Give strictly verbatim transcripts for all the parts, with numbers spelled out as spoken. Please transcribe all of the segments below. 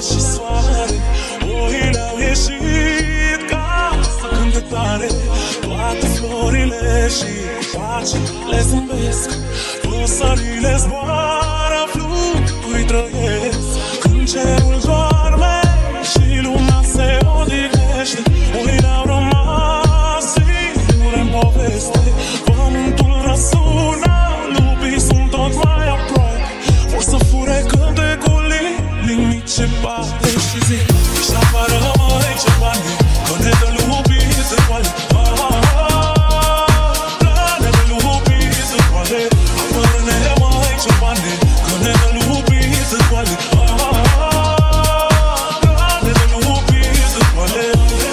și soare, oile au ieșit ca să cânte tare. Toate florile și pace le zâmbesc, păsările zboară, flucturi trăiesc. Când cerul doarme și luna se odihnește, oile au rămas singure în poveste. Pământul răsună, lupii sunt tot mai aproape, vor să fure cântecul inimii ce bate și zic: și apară măi ce bani, că ne dă lupii se coale. Plane de lupii se coale, apără-ne măi ce bani, că ne dă lupii se coale. Plane de lupii se coale.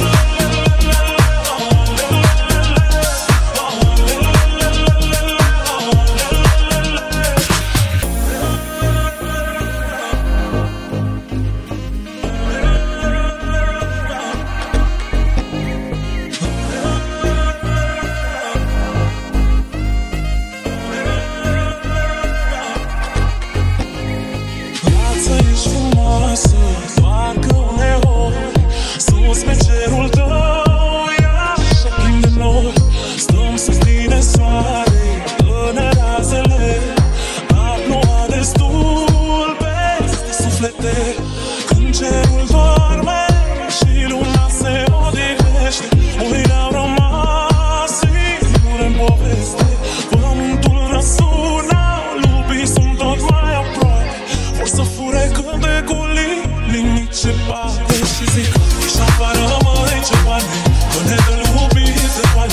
Când cerul doarme și luna se odihnește, oile au rămas singure în poveste. Pământul răsună, lupii sunt tot mai aproape, vor să fure cântecul inimii ce bate și zic: și apară măi ce bani, că ne dă lupii se coale.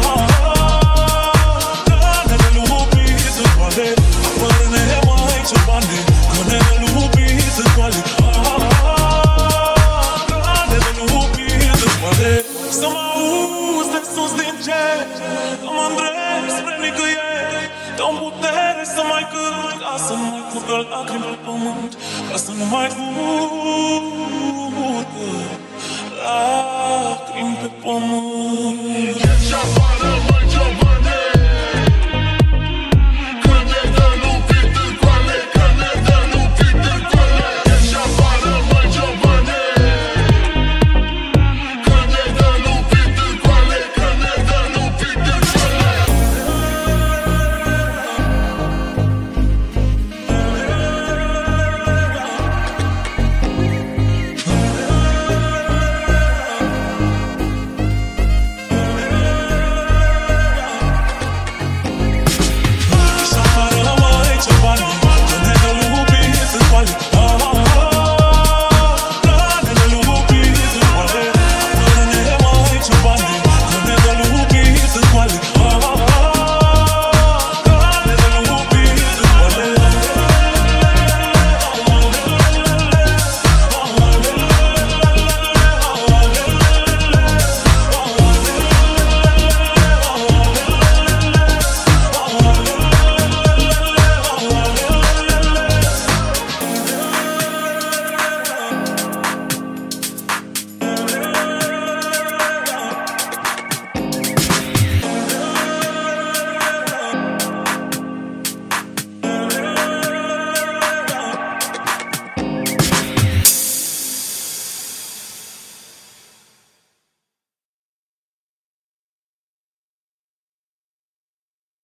Că ne dă lupii se coale, apără-ne măi ce bani, că ne dă lupii se coale. Să mă auzi de sus din cer, că mă îndrept spre nicăieri. Dă-mi putere să mai cânt, ca să nu mai curgă lacrimi pe pământ, ca să nu mai fug.